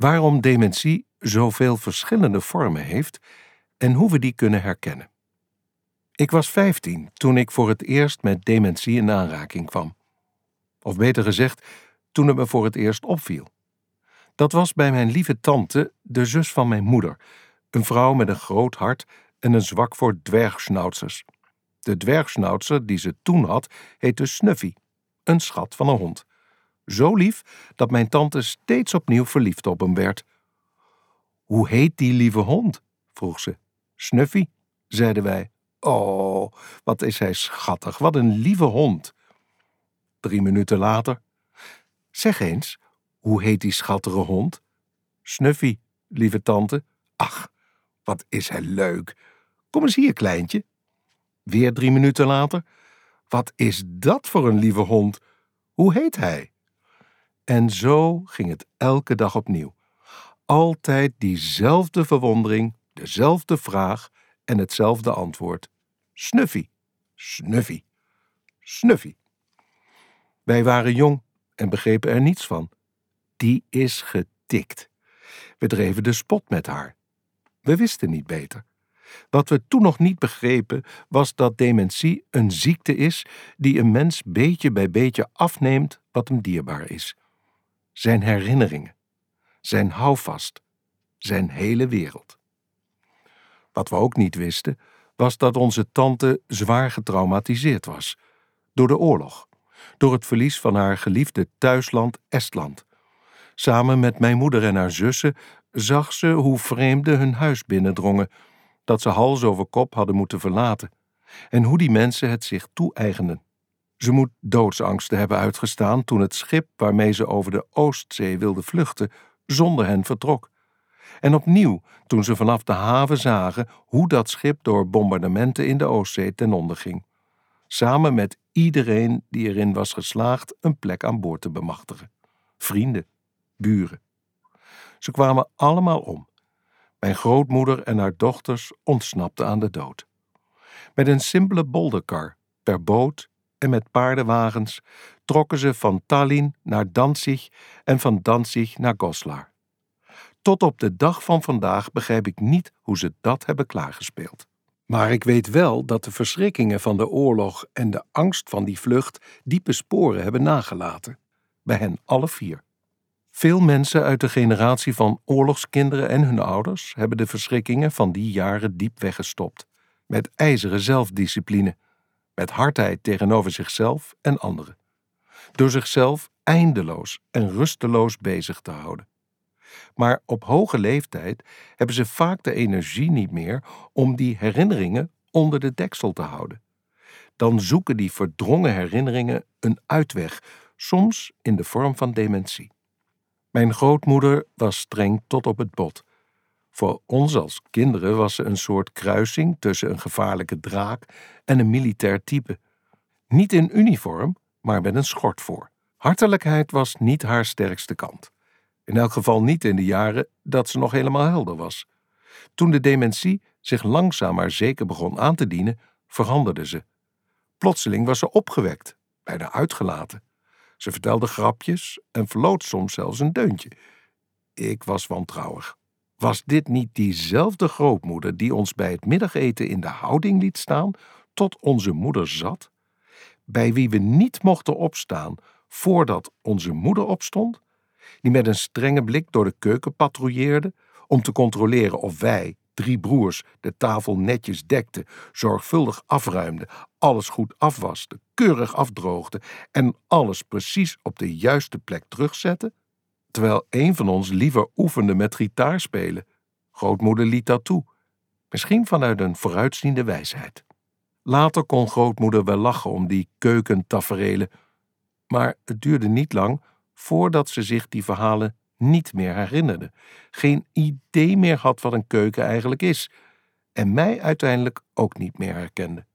waarom dementie zoveel verschillende vormen heeft en hoe we die kunnen herkennen. Ik was 15 toen ik voor het eerst met dementie in aanraking kwam. Of beter gezegd, toen het me voor het eerst opviel. Dat was bij mijn lieve tante, de zus van mijn moeder, een vrouw met een groot hart en een zwak voor dwergschnauzers. De dwergschnauzer die ze toen had, heette Snuffy, een schat van een hond. Zo lief dat mijn tante steeds opnieuw verliefd op hem werd. "Hoe heet die lieve hond?" vroeg ze. "Snuffy," zeiden wij. "Oh, wat is hij schattig, wat een lieve hond." 3 minuten later: "Zeg eens, hoe heet die schattige hond?" "Snuffy, lieve tante." "Ach, wat is hij leuk. Kom eens hier, kleintje." Weer 3 minuten later: "Wat is dat voor een lieve hond? Hoe heet hij?" En zo ging het elke dag opnieuw. Altijd diezelfde verwondering, dezelfde vraag en hetzelfde antwoord. Snuffy, Snuffy, Snuffy. Wij waren jong en begrepen er niets van. Die is getikt. We dreven de spot met haar. We wisten niet beter. Wat we toen nog niet begrepen was dat dementie een ziekte is die een mens beetje bij beetje afneemt wat hem dierbaar is. Zijn herinneringen, zijn houvast, zijn hele wereld. Wat we ook niet wisten, was dat onze tante zwaar getraumatiseerd was. Door de oorlog, door het verlies van haar geliefde thuisland Estland. Samen met mijn moeder en haar zussen zag ze hoe vreemden hun huis binnendrongen, dat ze hals over kop hadden moeten verlaten, en hoe die mensen het zich toe-eigenden. Ze moet doodsangsten hebben uitgestaan toen het schip waarmee ze over de Oostzee wilde vluchten zonder hen vertrok. En opnieuw toen ze vanaf de haven zagen hoe dat schip door bombardementen in de Oostzee ten onder ging. Samen met iedereen die erin was geslaagd een plek aan boord te bemachtigen. Vrienden, buren. Ze kwamen allemaal om. Mijn grootmoeder en haar dochters ontsnapten aan de dood. Met een simpele bolderkar, per boot en met paardenwagens trokken ze van Tallinn naar Danzig en van Danzig naar Goslar. Tot op de dag van vandaag begrijp ik niet hoe ze dat hebben klaargespeeld. Maar ik weet wel dat de verschrikkingen van de oorlog en de angst van die vlucht diepe sporen hebben nagelaten. Bij hen alle 4. Veel mensen uit de generatie van oorlogskinderen en hun ouders hebben de verschrikkingen van die jaren diep weggestopt. Met ijzeren zelfdiscipline, met hardheid tegenover zichzelf en anderen. Door zichzelf eindeloos en rusteloos bezig te houden. Maar op hoge leeftijd hebben ze vaak de energie niet meer om die herinneringen onder de deksel te houden. Dan zoeken die verdrongen herinneringen een uitweg, soms in de vorm van dementie. Mijn grootmoeder was streng tot op het bot. Voor ons als kinderen was ze een soort kruising tussen een gevaarlijke draak en een militair type. Niet in uniform, maar met een schort voor. Hartelijkheid was niet haar sterkste kant. In elk geval niet in de jaren dat ze nog helemaal helder was. Toen de dementie zich langzaam maar zeker begon aan te dienen, veranderde ze. Plotseling was ze opgewekt, bijna uitgelaten. Ze vertelde grapjes en verloot soms zelfs een deuntje. Ik was wantrouwig. Was dit niet diezelfde grootmoeder die ons bij het middageten in de houding liet staan tot onze moeder zat? Bij wie we niet mochten opstaan voordat onze moeder opstond? Die met een strenge blik door de keuken patrouilleerde om te controleren of wij, 3 broers, de tafel netjes dekten, zorgvuldig afruimden, alles goed afwasten, keurig afdroogden en alles precies op de juiste plek terugzetten, terwijl een van ons liever oefende met gitaar spelen. Grootmoeder liet dat toe, misschien vanuit een vooruitziende wijsheid. Later kon grootmoeder wel lachen om die keukentaferelen, maar het duurde niet lang voordat ze zich die verhalen niet meer herinnerde, geen idee meer had wat een keuken eigenlijk is en mij uiteindelijk ook niet meer herkende.